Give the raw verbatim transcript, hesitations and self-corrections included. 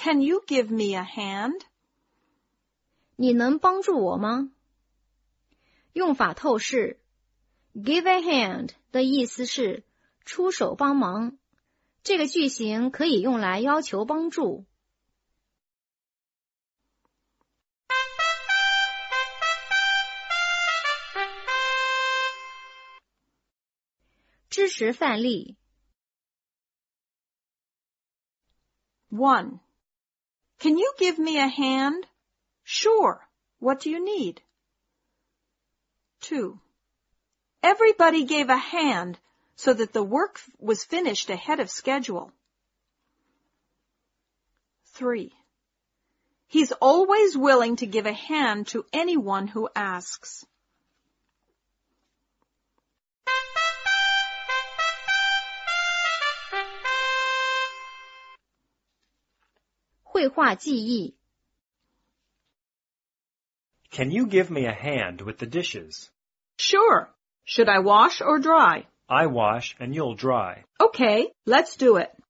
Can you give me a hand? 你能帮助我吗？用法透视 Give a hand 的意思是出手帮忙，这个句型可以用来要求帮助。支持范例 One. Can you give me a hand? Sure. What do you need? Two. Everybody gave a hand so that the work was finished ahead of schedule. Three. He's always willing to give a hand to anyone who asks. 绘画记忆 Can you give me a hand with the dishes? Sure. Should I wash or dry? I wash and you'll dry. Okay, let's do it.